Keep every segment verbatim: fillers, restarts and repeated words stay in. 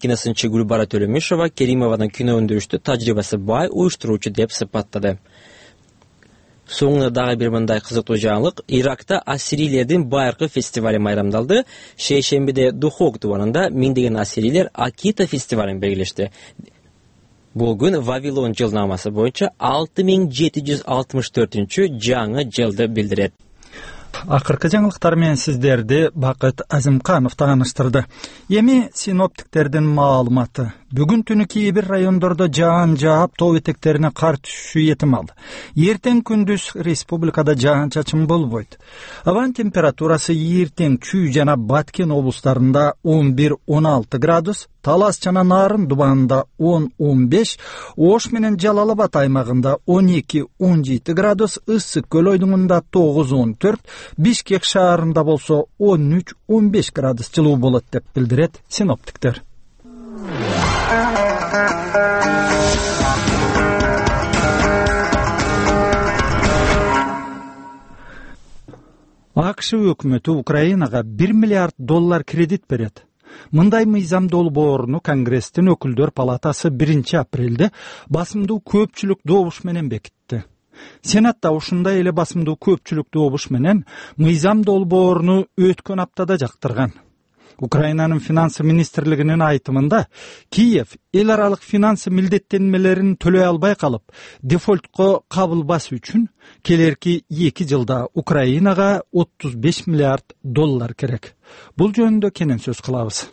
киносынчы Гүлбара Төлөмишова Керимованын кино өндүрүштө тажрыйбасы бай уюштуруучу деп сыпаттады. Соңуна дагы бир мындай кызыктуу жаңылык. Иракта ассирийлердин байыркы фестивали майрамдалды. Шейшембиде Духок дубанында миңдеген ассирийлер Акита фестивалын белгилешти. Бул күн Вавилон жылнамасы боюнча алты миң жети жүз алтымыш төртүнчү жаңы жылды билдирет. Акыркы жаңылыктар менен сиздерди Бакыт Азимканов тааныштырды. Эми синоптиктердин маалыматы. Бүгүн түнү кээ бир райондордо жаан жаап, тоо этектерине кар түшүшү этимал. Эртең күндүз республикада жаан-чачын болбойт. Абанын температурасы эртең Чүй жана Баткен облустарында он бир он алты градус, Талас жана Нарын дубанында он он беш, Ош менен Жалал Абад аймагында он эки он жети градус, Ысык көл ойдуңунда тогуз он төрт, Бишкек шаарында болсо он үч он беш градус жылуу болот деп билдирет синоптиктер. АКШ өкмөтү Украинага бир миллиард доллар кредит берет. Мындай мыйзам долбооруну Конгресстин өкүлдөр палатасы биринчи апрелде басымдуу көпчүлүк добуш менен бекитти. Сенатта ушундай эле басымдуу көпчүлүк добуш менен мыйзам долбооруну өткөн аптада жактырган. Украинанын финансы министрлигинин айтымында Киев эл аралык финансы милдеттенмелерин төлөй албай калып, дефолтко кабылбас үчүн келерки эки жылда Украинага отуз беш миллиард доллар керек. Бул жөнүндө кенен сөз кылабыз.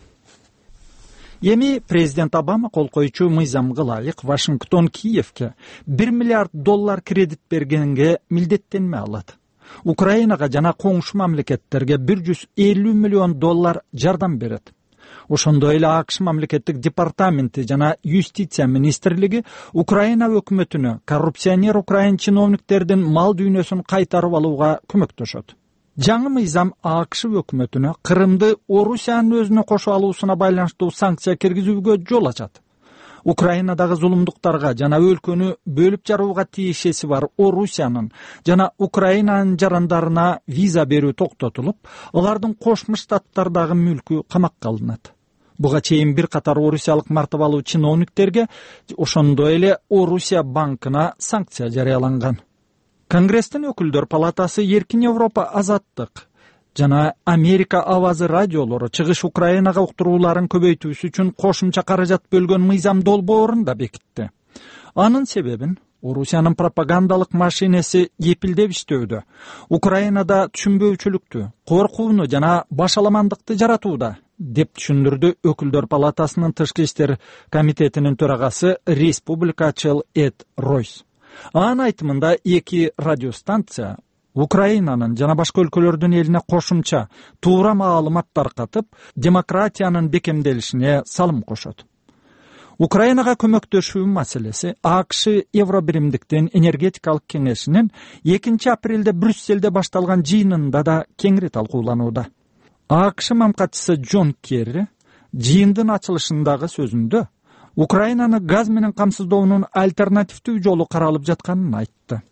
Эми президент Обама кол коюучу мыйзамга ылайык Вашингтон Киевке бир миллиард доллар кредит бергенге милдеттенме алат. Украинага жана коңшу мамлекеттерге бир жүз элүү миллион доллар жардам берет. Ошондой эле АКШ мамлекеттик департаменти жана юстиция министрлиги Украина өкмөтүнө коррупционер украин чиновниктердин мал дүйнөсүн кайтарып алууга көмөктөшөт. Жаңы мыйзам АКШ өкмөтүнө Кырымды Орусиянын өзүнө кошуп алуусуна байланыштуу санкция киргизүүгө жол ачат. Украинадагы зулумдуктарга жана өлкөнү бөлүп жарууга тиешеси бар Орусиянын жана Украинанын жарандарына виза берүү токтотулуп, алардын Кошмо Штаттардагы мүлкү камакка алынат. Буга чейин бир катар орусиялык мартабалуу чиновниктерге, ошондой эле Орусия банкына санкция жарыяланган. Конгресстин өкүлдөр палатасы Эркин Европа азаттык жана Америка авазы радиолору чыгыш Украинага уктурууларын көбөйтүүсү үчүн кошумча каражат бөлгөн мыйзам долбоорун да бекитти. Анын себебин Орусиянын пропагандалык машинеси эпилдеп иштөөдө, Украинада түшүнбөөчүлүктү, коркууну жана башаламандыкты жаратууда, деп түшүндүрдү өкүлдөр палатасынын тышкы иштер комитетинин төрагасы республикачыл Эд Ройс. Анын айтымында эки радиостанция Украинанын жана башка өлкөлөрдүн элине кошумча туура маалымат таркатып, демократиянын бекемделишине салым кошот. Украинага көмөктөшүү маселеси АКШ Евробиримдиктин энергетикалык кеңешинин экинчи апрелде Брюсселде башталган жыйынында да кеңири талкууланууда. АКШ мамкатчысы Джон Керри жыйындын ачылышындагы сөзүндө Украинаны газ менен камсыздоонун альтернативдүү жолу каралып жатканын айтты.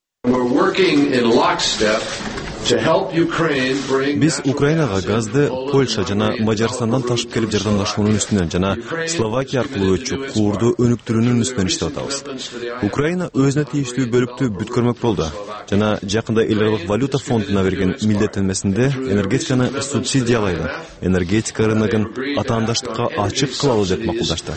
Биз Украинага газды Польша жана Мажарстандан ташып келип жардамдашуунун үстүнөн жана Словакия аркылуу өтчү куурду өнүктүрүүнүн үстүнөн иштеп атабыз. Украина өзүнө тийиштүү бөлүктү бүткөрмөк болду жана жакында эл аралык валюта фондуна берген милдеттенмесинде энергетиканы субсидиялайды, энергетика рыногун атаандаштыкка ачык кылалы деп макулдашты.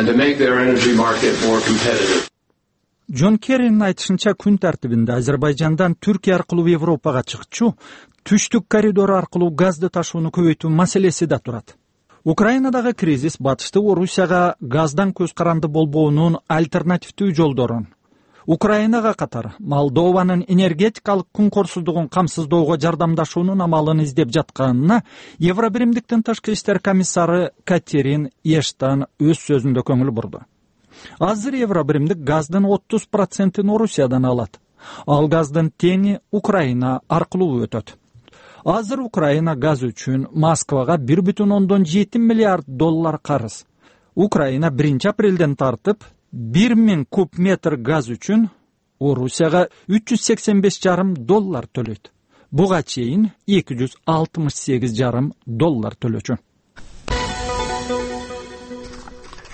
Джон Керринин айтышынча күн тартибинде Азербайжандан Түркия аркылуу Европага чыкчу, түштүк коридору аркылуу газды ташууну көбөйтүү маселеси да турат. Украинадагы кризис батышты Орусияга газдан көз каранды болбоонун альтернативдүү жолдорун, Украинага катар Молдованын энергетикалык күнкорсуздугун камсыздоого жардамдашуунун амалын издеп жатканына Евробиримдиктин тышкы иштер комиссары Катерин Эштон өз сөзүндө көңүл бурду. Азыр Евробиримдик газдын отуз процентин Орусиядан алат. Ал газдын тени Украина аркылуу өтөт. Азыр Украина газ үчүн Москвага бир бүтүн ондон жети миллиард доллар карыз. Украина биринчи апрелден тартып бир миң куб метр газ үчүн Орусияга үч жүз сексен беш жарым доллар төлөйт. Буга чейин эки жүз алтымыш сегиз жарым доллар төлөчү.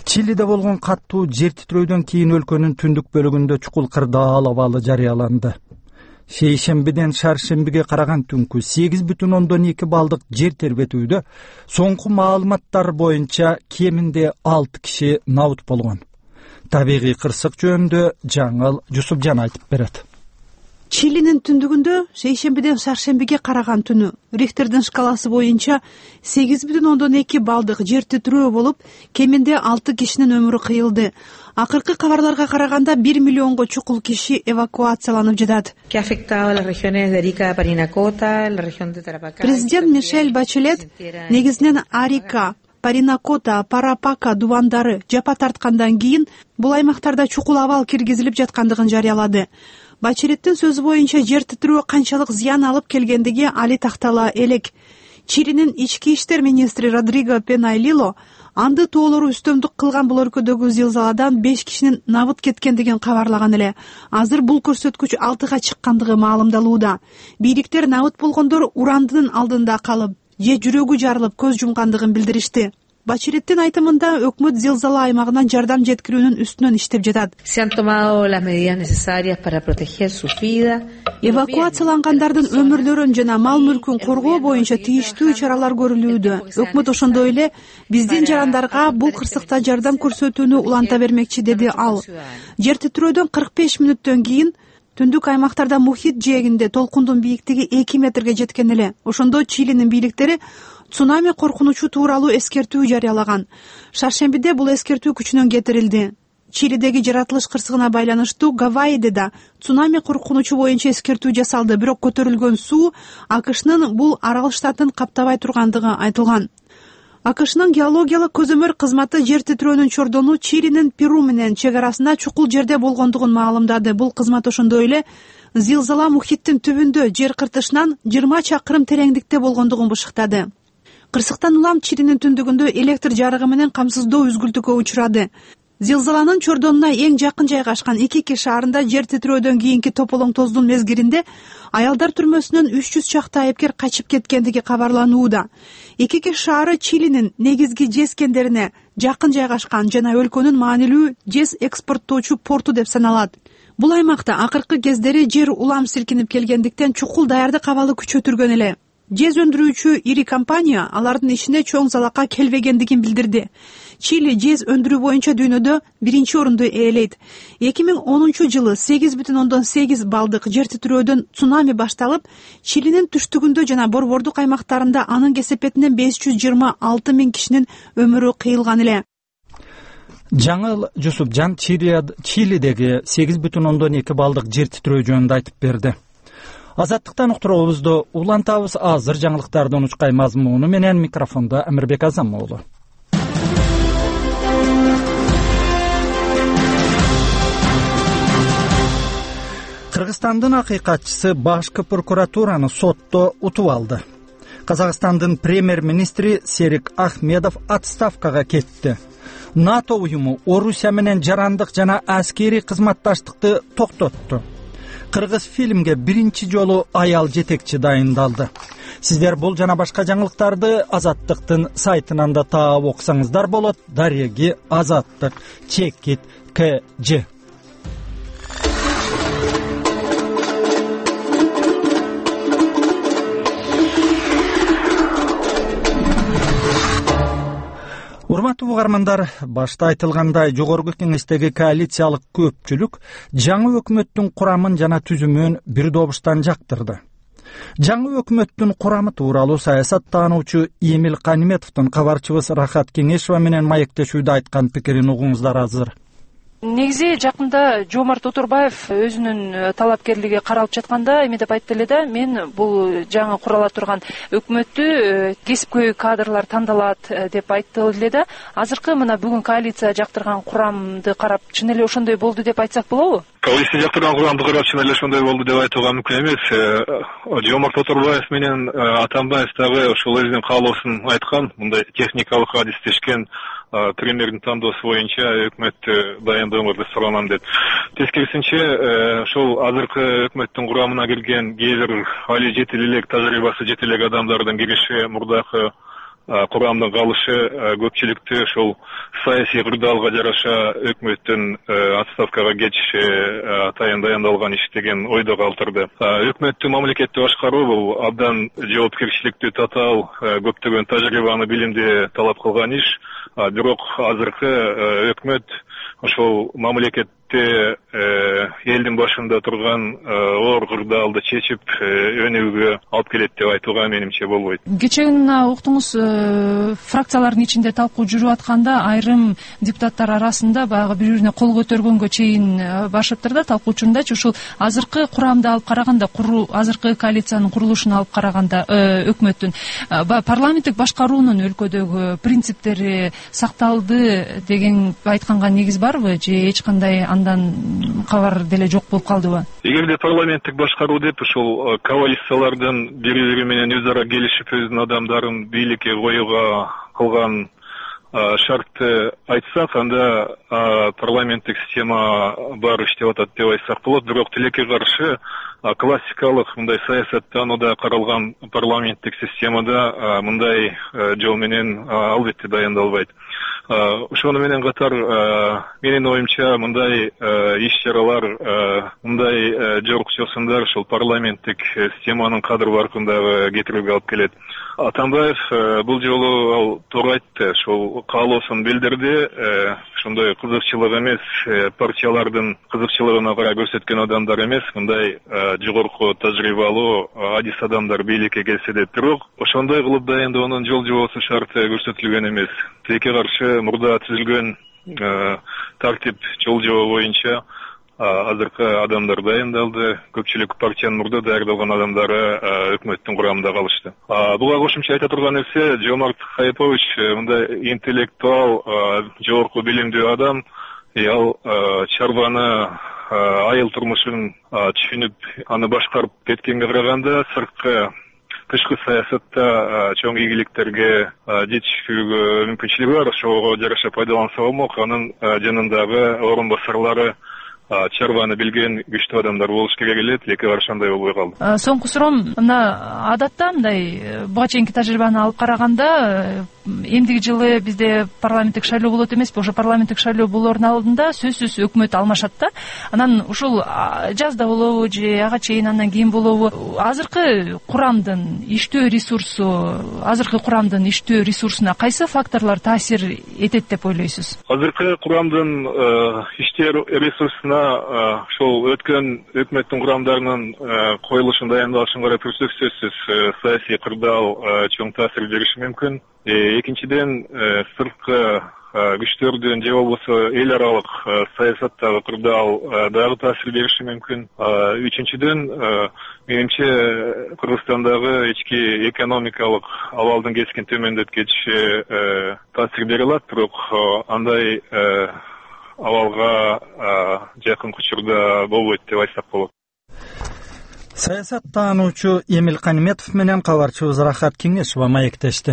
Чилиде болгон каттуу жер титирөөдөн кийин өлкөнүн түндүк бөлүгүндө чукул кырдаал абалы жарыяланды. Шейшембиден шаршембиге караган түнкү сегиз бүтүн ондон эки балдык жер тербетүүдө соңку маалыматтар боюнча кеминде алты киши набыт болгон. Табигый кырсык жөнүндө Жаңыл Жусупжан айтып берет. Чилинин түндүгүндө шейшембиден шаршембиге караган түнү Рихтердин шкаласы боюнча сегиз бүтүн ондон эки балдык жер титирөө болуп, кеминде алты кишинин өмүрү кыйылды. Акыркы кабарларга караганда бир миллионго чукул киши эвакуацияланып жатат. Президент Мишель Бачелет негизинен Арика, Паринакота, Парапака дубандары жапа тарткандан кийин бул аймактарда чукул абал киргизилип жаткандыгын жарыялады. Бачелеттин сөзү боюнча жер титирөө канчалык зыян алып келгендиги али тактала элек. Чилинин ички иштер министри Родриго Пенайлило анды тоолору үстөмдүк кылган бул өлкөдөгү зилзаладан беш кишинин набыт кеткендигин кабарлаган эле. Азыр бул көрсөткүч алтыга чыккандыгы маалымдалууда. Бийликтер набыт болгондор урандынын алдында калып, же жүрөгү жарылып көз жумгандыгын билдиришти. Бачелеттин айтымында өкмөт зилзала аймагынан жардам жеткирүүнүн үстүнөн иштеп жатат. Эвакуациялангандардын өмүрлөрүн жана мал мүлкүн коргоо боюнча тийиштүү чаралар көрүлүүдө. Өкмөт ошондой эле биздин жарандарга бул кырсыкта жардам көрсөтүүнү уланта бермекчи, деди ал. Жер титирөөдөн кырк беш мүнөттөн кийин түндүк аймактарда мухит жээгинде толкундун бийиктиги эки метрге жеткен эле. Ошондо Чилинин бийликтери цунами коркунучу тууралуу эскертүү жарыялаган. Шаршембиде бул эскертүү күчүнөн кетирилди. Чилидеги жаратылыш кырсыгына байланыштуу Гавайиде да цунами коркунучу боюнча эскертүү жасалды, бирок көтөрүлгөн суу АКШнын бул арал штатын каптабай тургандыгы айтылган. АКШнын геологиялык көзөмөл кызматы жер титирөөнүн чордону Чилинин Перу менен чек арасында чукул жерде болгондугун маалымдады. Бул кызмат ошондой эле зилзала мухиттин түбүндө жер кыртышынан жыйырма чакырым тереңдикте болгондугун бышыктады. Кырсыктан улам Чилинин түндүгүндө электр жарыгы менен камсыздоо үзгүлтүүгө учурады. Зилзаланын чордонуна эң жакын жайгашкан Икики шаарында жер титирөөдөн кийинки тополоң тоздун мезгилинде аялдар түрмөсүнөн үч жүз чакты айыпкер качып кеткендиги кабарланууда. Икики шаары Чилинин негизги жез кендерине жакын жайгашкан жана өлкөнүн маанилүү жез экспорттоочу порту деп саналат. Бул аймакта акыркы кездери жер улам силкинип келгендиктен чукул даярдык абалы күчөтүлгөн эле. Жез өндүрүүчү ири компания алардын ишине чоң залакка келбегендигин билдирди. Чили жез өндүрүү боюнча дүйнөдө биринчи орунду ээлейт. эки миң онунчу жылы сегиз бүтүн ондон сегиз балдык жер титирөөдөн цунами башталып, Чилинин түштүгүндө жана борбордук аймактарында анын кесепетинен беш жүз жыйырма алты миң кишинин өмүрү кыйылган эле. Жаңыл Жусупжан Чилидеги сегиз бүтүн ондон эки балдык жер титирөө жөнүндө айтып берди. Азаттыктан уктуруубузду улантабыз. Азыр жаңылыктардын учкай мазмуну менен микрофондо Амирбек Азам уулу. Кыргызстандын акыйкатчысы башкы прокуратураны сотто утуп алды. Казакстандын премьер-министри Серик Ахмедов отставкага кетти. НАТО уюму Орусия менен жарандык жана аскери кызматташтыкты токтотту. Кыргыз фильмге биринчи жолу аял жетекчи дайындалды. Сиздер бул жана башка жаңылыктарды Азаттыктын сайтынан да таап окусаңыздар болот. Дареги Азаттык чекит кж. Урматтуу угармандар, башта айтылгандай жогорку кеңештеги коалициялык көпчүлүк жаңы өкмөттүн курамын жана түзүмүн бир добуштан жактырды. Жаңы өкмөттүн курамы тууралуу саясаттануучу Эмил Каниметовдун кабарчыбыз Рахат Кеңешова менен маектешүүдө айткан пикирин угуңуздар азыр. Негизи жакында Жомарт Отурбаев өзүнүн талапкерлиги каралып жатканда эме деп айтты эле да, мен бул жаңы курала турган өкмөттү кесипкөй кадрлар тандалат деп айтты эле да. Азыркы мына бүгүн коалиция жактырган курамды карап чын эле ошондой болду деп айтсак болобу? Коалиция жактырган курамды карап чын эле ошондой болду деп айтууга мүмкүн эмес. Жомарт Отурбаев менен Атамбаев дагы ошол өзүнүн каалоосун айткан, мындай техникалык адистешкен премьердин тандоосу боюнча өкмөттү дайындооңорду суранам деп. Тескерисинче, ошол азыркы өкмөттүн курамына кирген кээ бир али жетил элек, тажрыйбасы жетил элек адамдардын кириши мурдакы курамдын калышы көпчүлүктү ошол саясий кырдаалга жараша өкмөттүн отставкага кетиши атайын даяндалган иш деген ойдо калтырды. Өкмөттү мамлекетти башкаруу бул абдан жоопкерчиликтүү, татаал, көптөгөн тажрыйбаны, билимди талап кылган иш. Бирок азыркы өкмөт ошол мамлекетти элдин башында турган оор кырдаалды чечип өнүгүүгө алып келет деп айтууга менимче болбойт. Кечээ күнү уктуңуз, фракциялардын ичинде талкуу жүрүп атканда айрым депутаттар арасында баягы бири-бирине кол көтөргөнгө чейин башыптыр да, талкуучундачы ушул азыркы курамды алып караганда, азыркы коалициянын курулушун алып караганда өкмөттүн парламенттик башкаруунун өлкөдөгү принциптери сакталды деген айтканга негиз барбы, же эч кандай андан кабар деле жок болуп калдыбы? Эгерде парламенттик башкаруу деп ушул коалициялардын бири-бири менен өз ара келишип өздүн адамдарын бийликке коюуга кылган шартты айтсак, анда парламенттик система бар иштеп атат деп айтсак болот. Бирок тилекке каршы классикалык мындай саясаттанууда каралган парламенттик системада мындай жол менен албетте даяндалбайт. Ошону менен катар менин оюмча мындай иш-чаралар, мындай жорукчосундар ушул парламенттик системанын кадыр баркындагы кетирүүгө алып келет. Атамбаев бул жолу ал туура айтты, ошол каалоосун билдирди. Ошондой кызыкчылык эмес, партиялардын кызыкчылыгына карай көрсөткөн адамдар эмес, мындай жогорку тажрыйбалуу адис адамдар бийликке келсе деп. Бирок ошондой кылып дайындоонун жол жобосу шарты көрсөтүлгөн эмес. Тилекке каршы мурда түзүлгөн тартип жол жобо боюнча азыркы адамдар дайындалды. Көпчүлүк партиянын мурда даярдалган адамдары өкмөттүн курамында калышты. Буга кошумча айта турган нерсе, Жомарт Хайпович мындай интеллектуал, жогорку билимдүү адам. Ал чарбаны, айыл турмушун түшүнүп, аны башкарып кеткенге караганда сырткы тышкы саясатта чоң ийгиликтерге жетишүүгө мүмкүнчүлүгү бар. Ошого жараша пайдаланса болмок. Анын жанындагы орун басарлары чарбаны билген күчтүү адамдар болуш керек эле. Тилекке каршы андай болбой калды. Соңку суроом, мына адатта мындай буга чейинки тажрыйбаны алып караганда эмдиги жылы бизде парламенттик шайлоо болот эмеспи? Ошо парламенттик шайлоо болоордун алдында сөзсүз өкмөт алмашат да. Анан ушул жазда болобу же ага чейин андан кийин болобу? Азыркы курамдын иштөө ресурсу, азыркы курамдын иштөө ресурсуна кайсы факторлор таасир этет деп ойлойсуз? Азыркы курамдын иштөө ресурсуна ошол өткөн өкмөттүн курамдарынын коюлушун, дайындалышын карап көрсөк, сөзсүз саясий кырдаал чоң таасир бериши мүмкүн. Экинчиден, сырткы күчтөрдүн же болбосо эл аралык саясаттагы кырдаал дагы таасир бериши мүмкүн. Үчүнчүдөн, менимче Кыргызстандагы ички экономикалык абалдын кескин төмөндөп кетиши таасир бере алат, бирок андай абалга жакын учурда болбойт деп айтсак болот. Саясаттануучу Эмил Каниметов менен кабарчыбыз Рахат Кеңешова маектешти.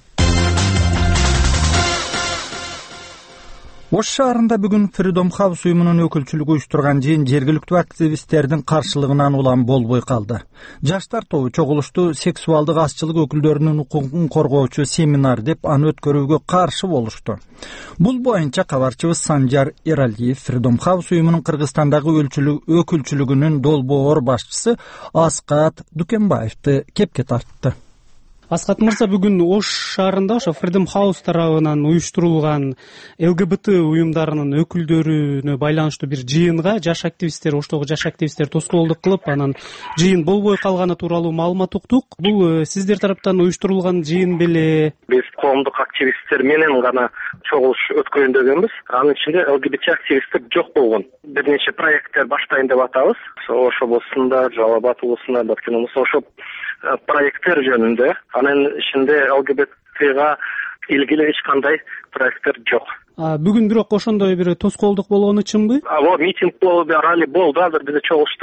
Ош шаарында бүгүн Freedom House уюмунун өкүлчүлүгү уюштурган жыйын жергиликтүү активисттердин каршылыгынан улам болбой калды. Жаштар тобу чогулушту сексуалдык азчылык өкүлдөрүнүн укугун коргоочу семинар деп аны өткөрүүгө каршы болушту. Бул боюнча кабарчыбыз Санжар Эралиев Freedom House уюмунун Кыргызстандагы өкүлчүлүгүнүн долбоор башчысы Аскат Дукенбаевди кепке тартты. Аскат мырза, бүгүн Ош шаарында ошо Freedom House тарабынан уюштурулган эл гэ бэ тэ уюмдарынын өкүлдөрүнө байланыштуу бир жыйынга жаш активисттер, Оштогу жаш активисттер тоскоолдук кылып, анан жыйын болбой калганы тууралуу маалымат уктук. Бул сиздер тараптан уюштурулган жыйын беле? Биз коомдук активисттер менен гана чогулуш өткөрүндөгөнбүз. Анын ичинде эл гэ бэ тэ активисттер жок болгон. Бир нече проекттер баштайын деп атабыз. Ош облусунда, Жалал Абад облусунда, Баткен облусунда ошо проекттер жөнүндө. Анын ичинде эл гэ бэ тэга илгилүү эч кандай проекттер жок. Бүгүн бирок ошондой бир тоскоолдук болгону чынбы? Abo митинг болду, ралли болду, азыр бизде чогулушта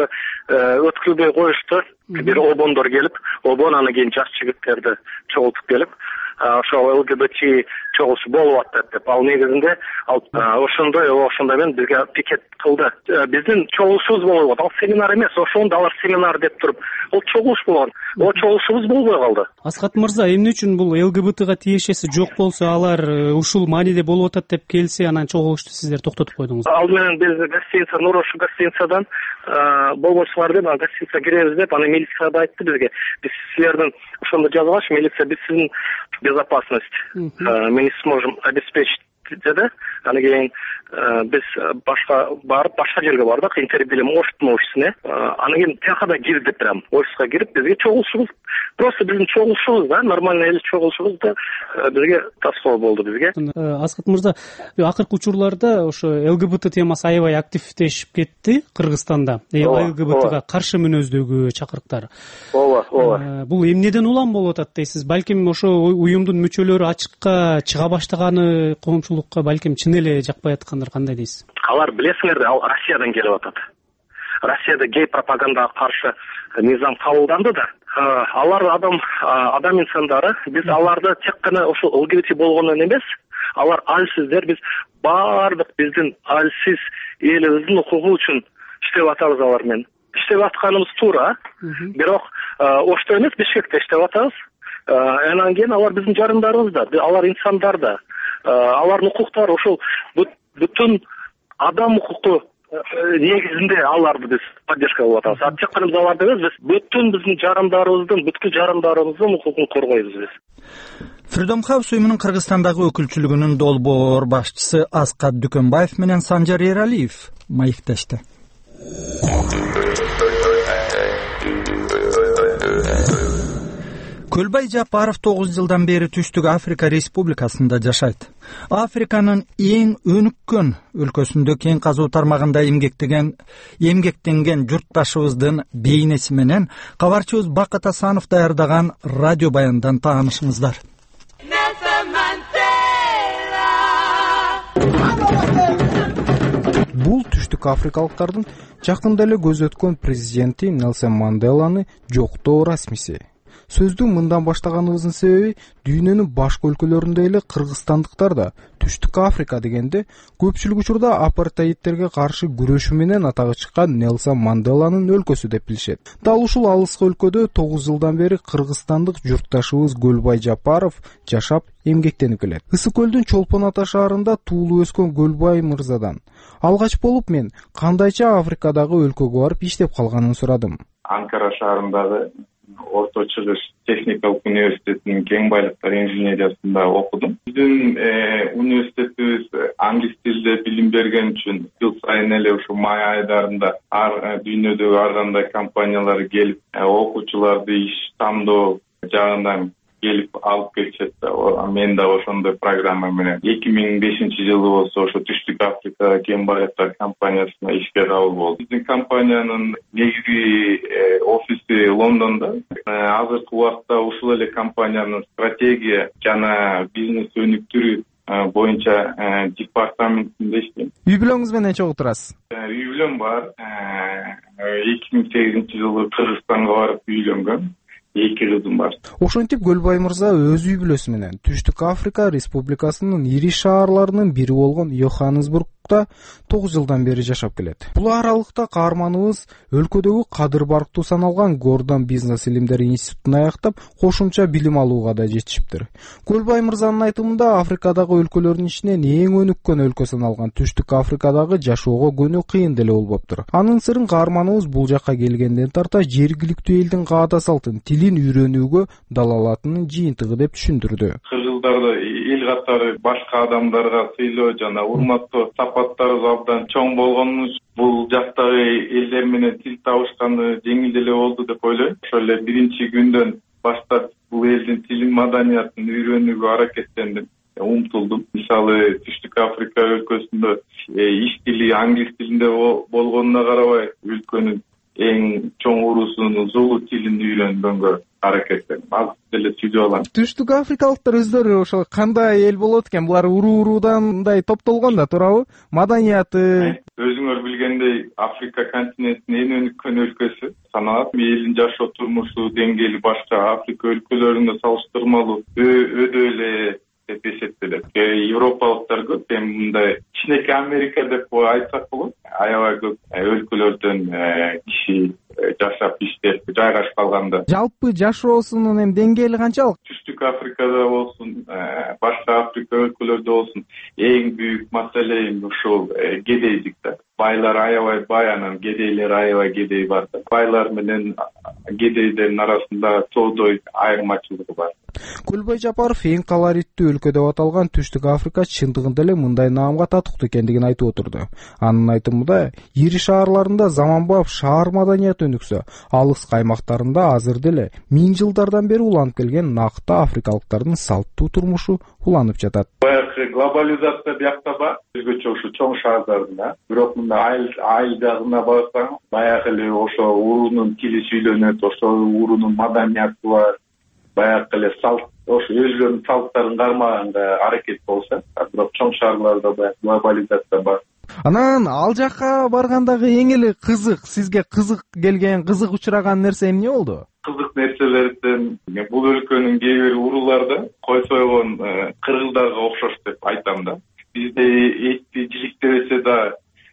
өткөрбөй коюшту. Бир обондор келип, обон анан кийин жаш жигиттерди чогултуп келип, ошол ЛГБТ чогулушу болуп атат деп. Ал негизинде ал ошондой ошондой менен бизге пикет кылды. Биздин чогулушубуз болбойт. Ал семинар эмес, ошондо алар семинар деп туруп, ол чогулуш болгон. О чогулушубуз болбой калды. Асхат мырза, эмне үчүн бул ЛГБТга тиешеси жок болсо, алар ушул мааниде болуп атат деп келсе, анан чогулушту сиздер токтотуп койдуңуз? Ал менен биз гостиница Нурошу гостиницадан болбойсуңар деп, анан гостиницага киребиз деп, анан милиция да айтты бизге. Биз силердин ошондо жазгаш, милиция биз сиздин безопасность мы не сможем обеспечить деди. Анан кийин биз башка барып, башка жерге бардык, интербилим офистин офисине. Анан кийин тияка да кирдик, прям офиска кирип, бизге чогулушубуз, просто биздин чогулушубуз да, нормальный эле чогулушубуз да бизге таскоо болду бизге. Асхат мырза, акыркы учурларда ошо ЛГБТ темасы аябай активдешип кетти Кыргызстанда. ЛГБТга каршы мүнөздөгү чакырыктар. Ооба, ооба. Бул эмнеден улам болуп атат дейсиз? Балким ошо уюмдун мүчөлөрү ачыкка чыга баштаганы коомчулукка балким чын эле жакпай аткандыр, кандай дейсиз? Алар билесиңер да, ал Россиядан келип атат. Россияда гей пропагандага каршы мыйзам кабылданды да. Алар адам адам инсандары, биз аларды тек гана ошо ЛГБТ болгондон эмес, алар алсиздер, биз баардык биздин алсиз элибиздин укугу үчүн иштеп атабыз алар менен. Иштеп атканыбыз туура, бирок Ошто эмес, Бишкекте иштеп атабыз. Анан кийин алар биздин жарандарыбыз да, алар инсандар да. Алардын укуктары ошол бүтүн адам укуку негизинде аларды биз поддержка кылып атабыз. А тек гана аларды эмес, биз бүтүн биздин жарандарыбыздын, бүткүл жарандарыбыздын укугун коргойбуз биз. Freedom House уюмунун Кыргызстандагы өкүлчүлүгүнүн долбоор башчысы Аскат Дүкөнбаев менен Санжар Эралиев маектешти. Көлбай Жапаров тогуз жылдан бери Түштүк Африка Республикасында жашайт. Африканын эң өнүккөн өлкөсүндө кең казуу тармагында эмгектеген эмгектенген журтташыбыздын бейнеси менен кабарчыбыз Бакыт Асанов даярдаган радио баяндан таанышыңыздар. Бул түштүк африкалыктардын жакында эле көз өткөн президенти Нелсон Манделаны жоктоо расмиси. Сөздү мындан баштаганыбыздын себеби дүйнөнүн башка өлкөлөрүндө эле кыргызстандыктар да Түштүк Африка дегенде көпчүлүк учурда апартеидтерге каршы күрөшүү менен атагы чыккан Нелсон Манделанын өлкөсү деп билишет. Дал ушул алыскы өлкөдө тогуз жылдан бери кыргызстандык журтташыбыз Көлбай Жапаров жашап эмгектенип келет. Ысык көлдүн Чолпон Ата шаарында туулуп өскөн Көлбай мырзадан алгач болуп мен кандайча Африкадагы өлкөгө барып иштеп калганын сурадым. Анкара шаарындагы Орто Чыгыш техникалык университетинин кең байлыктар инженериясында окудум. Биздин университетибиз англис тилинде билим берген үчүн жыл сайын эле ушу май айдарында ар дүйнөдөгү ар кандай компаниялар келип окуучуларды иш тандоо жагынан келип алып кетишет. Мен да ошондой программа менен эки миң бешинчи жылы болсо ошо Түштүк Африка кең байлыктар компаниясына ишке кабыл болдум. Биздин компаниянын негизги офиси Лондондо. Азыркы убакта ушул эле компаниянын стратегия жана бизнес өнүктүрүү боюнча департаментинде иштейм. Үй бүлөңүз менен нече отурасыз? Үй бүлөм бар. эки миң сегизинчи жылы Кыргызстанга барып үйлөнгөм. Эки кызым бар. Ошентип Көлбай мырза өз үй бүлөсү менен Түштүк Африка Республикасынын ири шаарларынын бири болгон Йоханнесбургда тогуз жылдан бери жашап келет. Бул аралыкта каарманыбыз өлкөдөгү кадыр барктуу саналган Гордон бизнес илимдери институтун аяктап, кошумча билим алууга да жетишиптир. Көлбай мырзанын айтымында Африкадагы өлкөлөрдүн ичинен эң өнүккөн өлкө саналган Түштүк Африкадагы жашоого көнүү кыйын деле болбоптур. Анын сырын каарманыбыз бул жакка келгенден тарта жергиликтүү элдин каада салтын, тилин үйрөнүүгө далалатынын жыйынтыгы деп түшүндүрдү. Кыргыздарда эл катары башка адамдарга сыйлоо жана урматтоо сапаттары абдан чоң болгону бул жактагы элдер менен тил табышканы жеңил деле болду деп ойлойм. Ошол эле биринчи күндөн баштап бул элдин тилин, маданиятын үйрөнүүгө аракеттендим, умтулдум. Мисалы Түштүк Африка өлкөсүндө иш тили англис тилинде болгонуна карабай өлкөнүн эң чоң уруусунун зулу тилин үйрөнгөнгө аракеттенип азыр деле сүйлөп алам. Түштүк африкалыктар өздөрү ошо кандай эл болот экен? Булар уруу уруудан мындай топтолгон да, туурабы? Маданияты өзүңөр билгендей Африка континентинин эң өнүккөн өлкөсү саналат. Элдин жашоо турмушу деңгээли башка Африка өлкөлөрүнө салыштырмалуу өйдө эле деп эсептелет. Европалыктар көп, эми мындай кичинекей Америка деп айтсак болот. Аябай көп өлкөлөрдөн киши жашап, иштеп, жайгашып калганда. Жалпы жашоосунун эми деңгээли канчалык? Түштүк Африкада болсун, башка Африка өлкөлөрдө болсун, эң büyük маселе эми ушул кедейлик да. Байлар аябай бай, анан кедейлер аябай кедей бар да. Байлар менен кедейлердин арасында тоодой айырмачылыгы бар. Көлбай Жапаров эң колориттүү өлкө деп аталган Түштүк Африка чындыгында эле мындай наамга татыктуу экендигин айтып отурду. Анын айтымында, ири шаарларында заманбап шаар маданияты өнүксө, алыс аймактарында азыр деле миң жылдардан бери уланып келген накты африкалыктардын салттуу турмушу уланып жатат. Баягы глобализация биякта бар, өзгөчө ушу чоң шаарларда, бирок мында айыл айыл жагына барсаң, баягы эле ошо уруунун тили сүйлөнөт, ошо уруунун маданияты бар. Баягы эле салт, ошо өзлөрүнүн салттарын кармаганга аракет болсо, бирок чоң шаарларда баягы глобализация бар. Анан ал жакка баргандагы эң эле кызык, сизге кызык келген, кызык учураган нерсе эмне болду? Кызык нерселерден бул өлкөнүн кээ бир урууларда кой сойгон кыргыздарга окшош деп айтам да. Бизде этти жиликтебесе да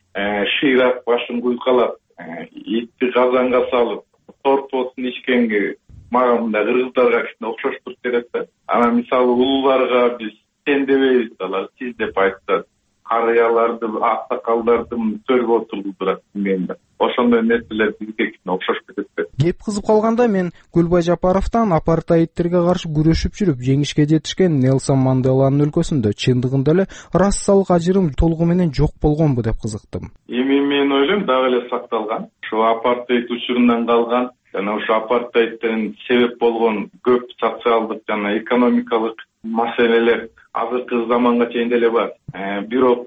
шыйрак башын куйкалап, этти казанга салып, торпосун ичкенге мага мындай кыргыздарга кичине окшош туруп берет да. Анан мисалы улууларга биз сен дебейбиз, алар сиз деп айтышат. Карыяларды, аксакалдарды төргө отурдурат менде. Ошондой нерселер бизге кичине окшош кетет. Кеп кызып калганда мен Көлбай Жапаровдон апартеидтерге каршы күрөшүп жүрүп жеңишке жетишкен Нелсон Манделанын өлкөсүндө чындыгында эле расалык ажырым толугу менен жок болгонбу деп кызыктым. Эми мен ойлойм дагы эле сакталган. Ошо апартеид учурунан калган жана ошо апартеидтен себеп болгон көп социалдык жана экономикалык маселелер азыркы заманга чейин деле бар. Бирок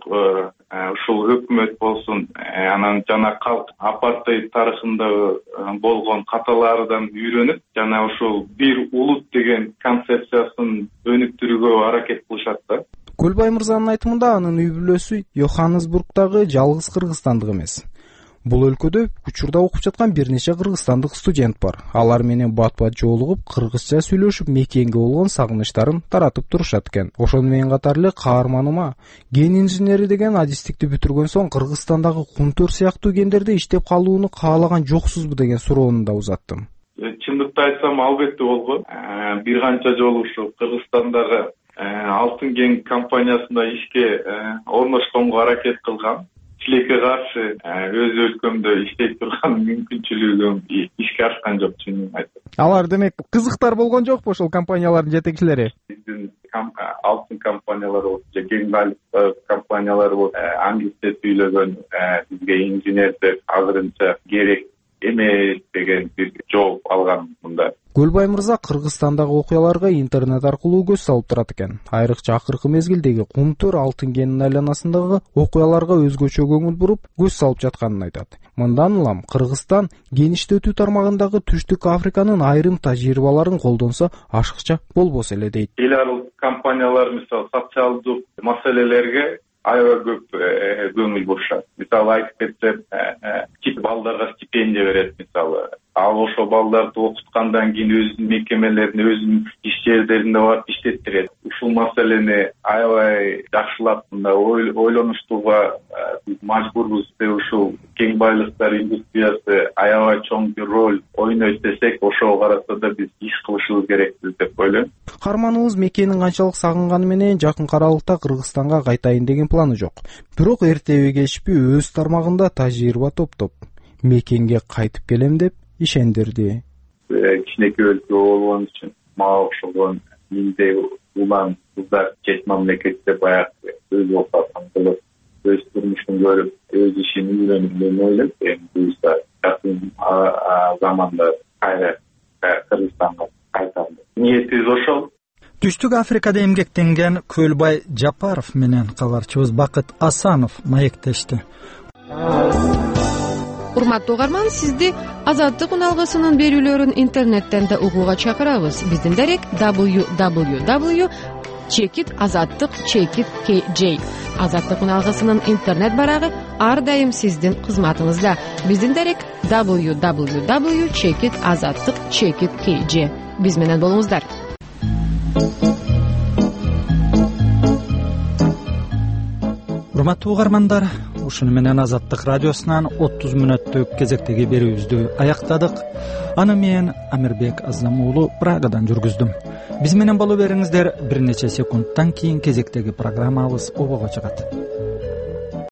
ушул өкмөт болсун, анан жана калк апартеид тарыхында болгон каталардан үйрөнүп, жана ушул бир улут деген концепциясын өнүктүрүүгө аракет кылышат да. Көлбай мырзанын айтымында анын үй бүлөсү Йоханнесбургдагы жалгыз кыргызстандык эмес. Бул өлкөдө учурда окуп жаткан бир нече кыргызстандык студент бар. Алар менен бат-бат жолугуп, кыргызча сүйлөшүп, мекенге болгон сагынычтарын таратып турушат экен. Ошону менен катар эле каарманыма ген инженери деген адистикти бүтүргөн соң Кыргызстандагы кумтөр сыяктуу кендерде иштеп калууну каалаган жоксузбу деген суроону да узаттым. Чындыкты айтсам, албетте болгон. Бир канча жолу ушу Кыргызстандагы Алтын кен компаниясында ишке орношконго аракет кылган. Тилекке каршы өз өлкөмдө иштей турган мүмкүнчүлүгүм ишке ашкан жок, чынын айтсам. Алар демек кызыктар болгон жокпу ошол компаниялардын жетекчилери? Биздин алтын компаниялары болсун, же кең байлык компаниялары болсун, англисче сүйлөгөн бизге инженердер азырынча керек эмес деген бир жооп алган мында. Көлбай мырза Кыргызстандагы окуяларга интернет аркылуу көз салып турат экен. Айрыкча акыркы мезгилдеги кумтөр алтын кенинин айланасындагы окуяларга өзгөчө көңүл буруп, көз салып жатканын айтат. Мындан улам Кыргызстан кен иштетүү тармагындагы Түштүк Африканын айрым тажрыйбаларын колдонсо ашыкча болбосо эле дейт. Эл аралык компаниялар мисалы социалдык маселелерге аябай көп көңүл бурушат. Мисалы айтып кетсем, тип балдарга стипендия берет мисалы. Ал ошо балдарды окуткандан кийин өзүнүн мекемелерине, өзүнүн иш жерлерине барып иштеттирет. Ушул маселени аябай жакшылап мында ойлонуштууга биз мажбурбуз. Ушул кең байлыктар индустриясы аябай чоң бир роль ойнойт десек, ошого карата да биз иш кылышыбыз керекпиз деп ойлойм. Каарманыбыз мекенин канчалык сагынганы менен жакын аралыкта Кыргызстанга кайтайын деген планы жок. Бирок эртеби кечпи өз тармагында тажрыйба топтоп мекенге кайтып келем деп ишендирди. Кичинекей өлкө болгон үчүн мага окшогон миңдей улан кыздар чет мамлекетте баягы өз окуясын кылып, өз турмушун көрүп, өз ишин үйрөнүп, мен ойлойм, эми буюрса жакын заманда кайра Кыргызстанга кайтам. Ниетибиз ошол. Түштүк Африкада эмгектенген Көлбай Жапаров менен кабарчыбыз Бакыт Асанов маектешти. урматтуу угарман, сизди Азаттык үналгысынын берүүлөрүн интернеттен да угууга чакырабыз. Биздин дарек дабл ю дабл ю дабл ю чекит азаттык чекит кей джей. Азаттык үналгысынын интернет барагы ар дайым сиздин кызматыңызда. Биздин дарек дабл ю дабл ю дабл ю чекит азаттык чекит кей джей. Биз менен болуңуздар. Урматтуу угармандар, ушуну менен Азаттык радиосунан отуз мүнөттүк кезектеги берүүбүздү аяктадык. Аны мен Амирбек Аздам уулу Прагадан жүргүздүм. Биз менен боло бериңиздер, бир нече секундтан кийин кезектеги программабыз обого чыгат.